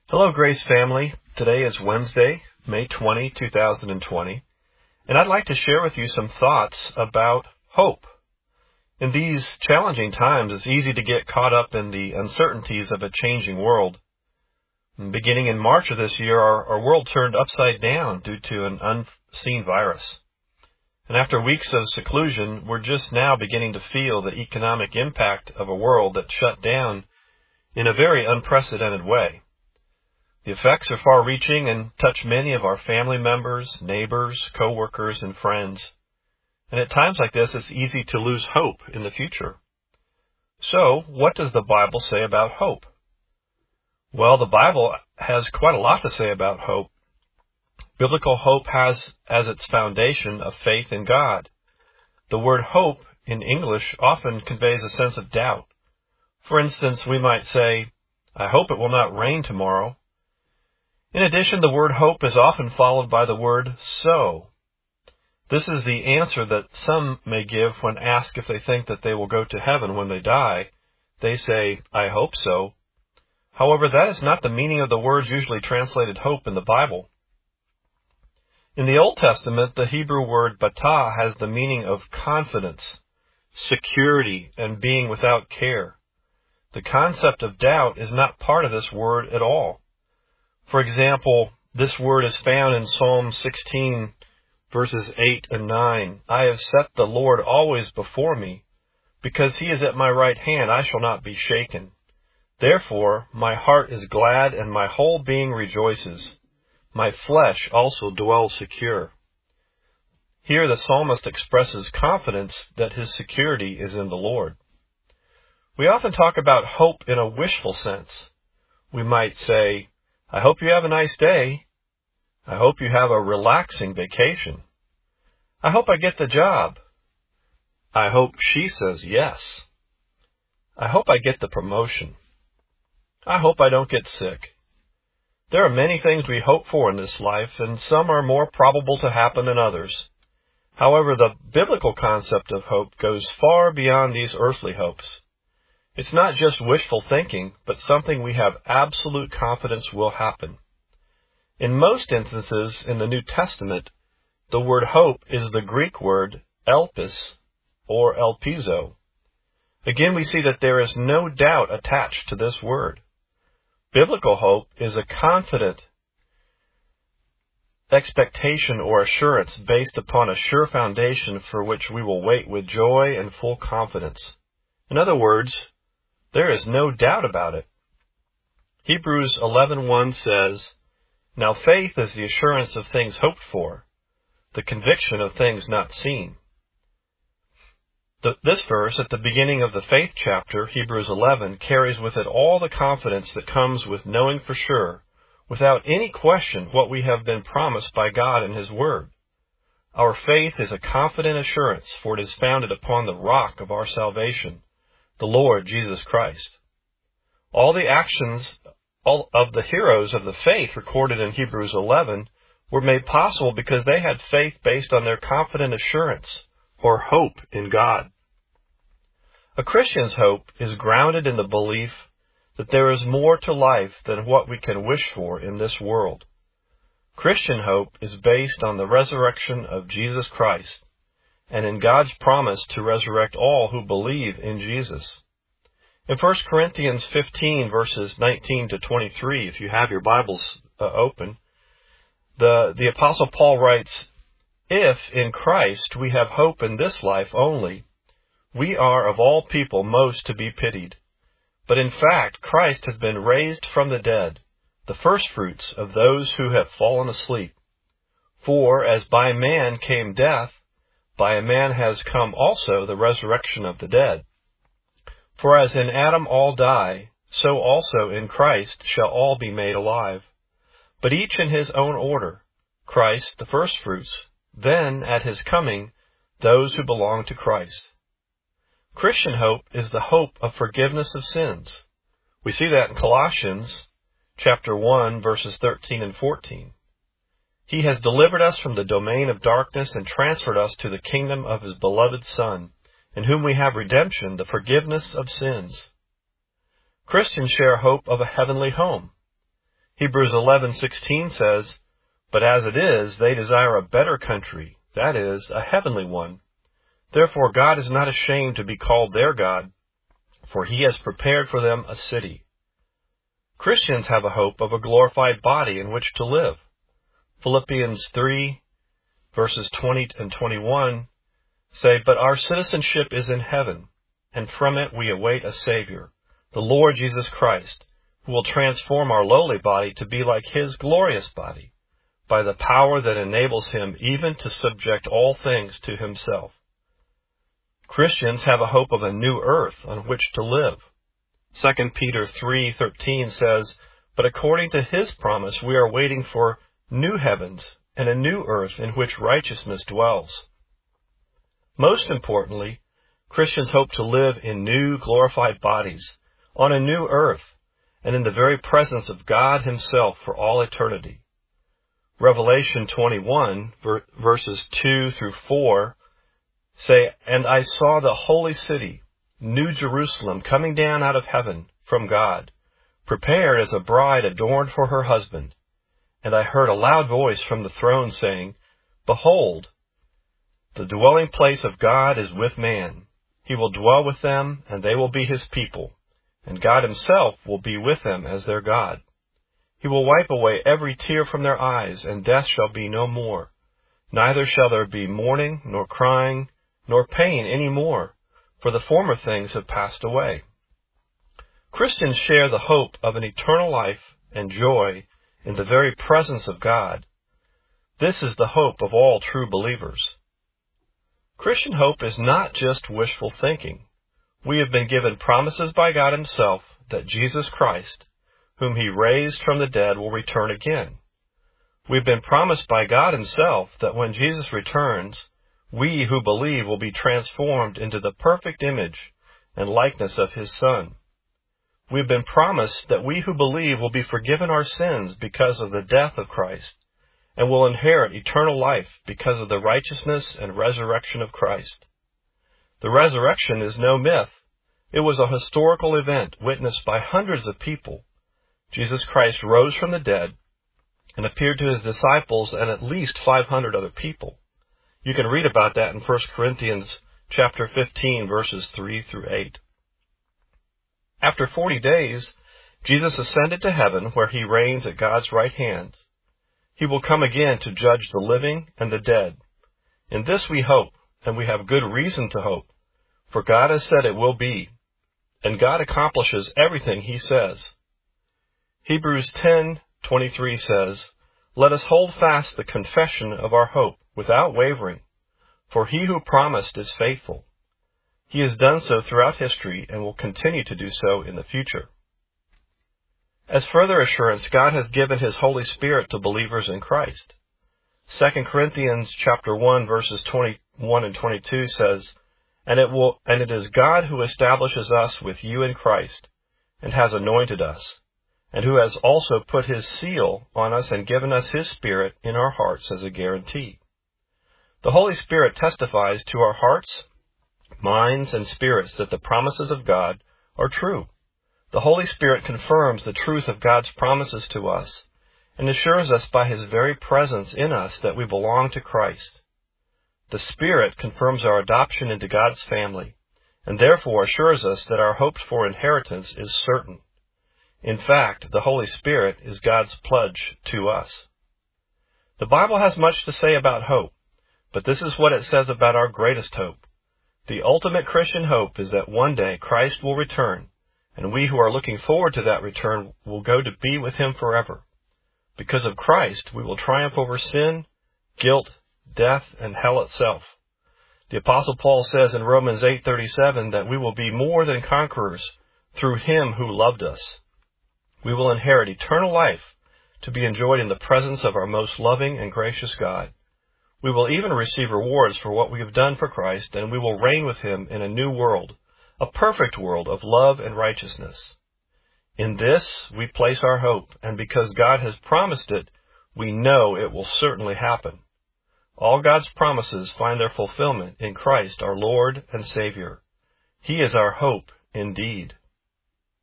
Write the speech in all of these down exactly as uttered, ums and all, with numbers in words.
Hello, Grace family. Today is Wednesday, May twentieth, two thousand twenty, and I'd like to share with you some thoughts about hope. In these challenging times, it's easy to get caught up in the uncertainties of a changing world. Beginning in March of this year, our, our world turned upside down due to an unseen virus. And after weeks of seclusion, we're just now beginning to feel the economic impact of a world that shut down in a very unprecedented way. The effects are far-reaching and touch many of our family members, neighbors, co-workers, and friends. And at times like this, it's easy to lose hope in the future. So, what does the Bible say about hope? Well, the Bible has quite a lot to say about hope. Biblical hope has as its foundation a faith in God. The word hope in English often conveys a sense of doubt. For instance, we might say, "I hope it will not rain tomorrow." In addition, the word hope is often followed by the word so. This is the answer that some may give when asked if they think that they will go to heaven when they die. They say, "I hope so." However, that is not the meaning of the words usually translated hope in the Bible. In the Old Testament, the Hebrew word batah has the meaning of confidence, security, and being without care. The concept of doubt is not part of this word at all. For example, this word is found in Psalm sixteen, verses eight and nine. "I have set the Lord always before me. Because he is at my right hand, I shall not be shaken. Therefore, my heart is glad and my whole being rejoices. My flesh also dwells secure." Here the psalmist expresses confidence that his security is in the Lord. We often talk about hope in a wishful sense. We might say, "I hope you have a nice day. I hope you have a relaxing vacation. I hope I get the job. I hope she says yes. I hope I get the promotion. I hope I don't get sick." There are many things we hope for in this life, and some are more probable to happen than others. However, the biblical concept of hope goes far beyond these earthly hopes. It's not just wishful thinking, but something we have absolute confidence will happen. In most instances in the New Testament, the word hope is the Greek word elpis or elpizo. Again, we see that there is no doubt attached to this word. Biblical hope is a confident expectation or assurance based upon a sure foundation for which we will wait with joy and full confidence. In other words, there is no doubt about it. Hebrews eleven one says, "Now faith is the assurance of things hoped for, the conviction of things not seen." The, this verse, at the beginning of the faith chapter, Hebrews eleven, carries with it all the confidence that comes with knowing for sure, without any question, what we have been promised by God in His Word. Our faith is a confident assurance, for it is founded upon the rock of our salvation, the Lord Jesus Christ. All the actions all of the heroes of the faith recorded in Hebrews eleven were made possible because they had faith based on their confident assurance or hope in God. A Christian's hope is grounded in the belief that there is more to life than what we can wish for in this world. Christian hope is based on the resurrection of Jesus Christ and in God's promise to resurrect all who believe in Jesus. In First Corinthians fifteen, verses nineteen to twenty-three, if you have your Bibles uh, open, the, the Apostle Paul writes, "If in Christ we have hope in this life only, we are of all people most to be pitied. But in fact, Christ has been raised from the dead, the firstfruits of those who have fallen asleep. For as by man came death, by a man has come also the resurrection of the dead. For as in Adam all die, so also in Christ shall all be made alive. But each in his own order, Christ the firstfruits, then at his coming, those who belong to Christ." Christian hope is the hope of forgiveness of sins. We see that in Colossians chapter one, verses thirteen and fourteen. "He has delivered us from the domain of darkness and transferred us to the kingdom of His beloved Son, in whom we have redemption, the forgiveness of sins." Christians share hope of a heavenly home. Hebrews eleven sixteen says, "But as it is, they desire a better country, that is, a heavenly one. Therefore God is not ashamed to be called their God, for he has prepared for them a city." Christians have a hope of a glorified body in which to live. Philippians three, verses twenty and twenty-one say, "But our citizenship is in heaven, and from it we await a Savior, the Lord Jesus Christ, who will transform our lowly body to be like his glorious body, by the power that enables him even to subject all things to himself." Christians have a hope of a new earth on which to live. Second Peter three thirteen says, "But according to his promise we are waiting for new heavens and a new earth in which righteousness dwells." Most importantly, Christians hope to live in new glorified bodies, on a new earth, and in the very presence of God himself for all eternity. Revelation twenty-one, ver- verses two through four, say, "And I saw the holy city, New Jerusalem, coming down out of heaven from God, prepared as a bride adorned for her husband. And I heard a loud voice from the throne saying, 'Behold, the dwelling place of God is with man. He will dwell with them, and they will be his people, and God himself will be with them as their God. He will wipe away every tear from their eyes, and death shall be no more. Neither shall there be mourning, nor crying, nor pain any more, for the former things have passed away.'" Christians share the hope of an eternal life and joy in the very presence of God. This is the hope of all true believers. Christian hope is not just wishful thinking. We have been given promises by God himself that Jesus Christ, whom he raised from the dead, will return again. We've been promised by God himself that when Jesus returns, we who believe will be transformed into the perfect image and likeness of his Son. We've been promised that we who believe will be forgiven our sins because of the death of Christ, and will inherit eternal life because of the righteousness and resurrection of Christ. The resurrection is no myth. It was a historical event witnessed by hundreds of people. Jesus Christ rose from the dead and appeared to his disciples and at least five hundred other people. You can read about that in First Corinthians chapter fifteen, verses three through eight. After forty days, Jesus ascended to heaven, where he reigns at God's right hand. He will come again to judge the living and the dead. In this we hope, and we have good reason to hope, for God has said it will be, and God accomplishes everything he says. Hebrews ten twenty-three says, "Let us hold fast the confession of our hope without wavering, for he who promised is faithful. He has done so throughout history and will continue to do so in the future." As further assurance, God has given his Holy Spirit to believers in Christ. Second Corinthians chapter one, verses twenty-one and twenty-two says, "And it will, and it is God who establishes us with you in Christ, and has anointed us, and who has also put his seal on us and given us his Spirit in our hearts as a guarantee." The Holy Spirit testifies to our hearts, minds, and spirits that the promises of God are true. The Holy Spirit confirms the truth of God's promises to us and assures us by his very presence in us that we belong to Christ. The Spirit confirms our adoption into God's family and therefore assures us that our hoped-for inheritance is certain. In fact, the Holy Spirit is God's pledge to us. The Bible has much to say about hope, but this is what it says about our greatest hope. The ultimate Christian hope is that one day Christ will return, and we who are looking forward to that return will go to be with him forever. Because of Christ, we will triumph over sin, guilt, death, and hell itself. The Apostle Paul says in Romans eight thirty-seven that we will be more than conquerors through him who loved us. We will inherit eternal life to be enjoyed in the presence of our most loving and gracious God. We will even receive rewards for what we have done for Christ, and we will reign with him in a new world, a perfect world of love and righteousness. In this we place our hope, and because God has promised it, we know it will certainly happen. All God's promises find their fulfillment in Christ our Lord and Savior. He is our hope indeed.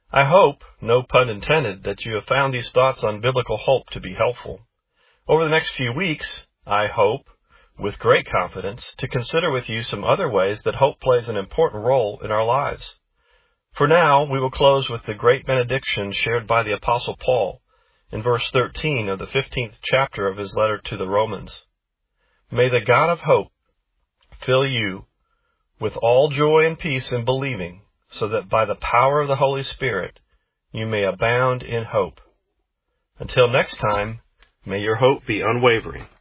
I hope, no pun intended, that you have found these thoughts on biblical hope to be helpful. Over the next few weeks, I hope, with great confidence, to consider with you some other ways that hope plays an important role in our lives. For now, we will close with the great benediction shared by the Apostle Paul in verse thirteen of the fifteenth chapter of his letter to the Romans. May the God of hope fill you with all joy and peace in believing, so that by the power of the Holy Spirit you may abound in hope. Until next time, may your hope be unwavering.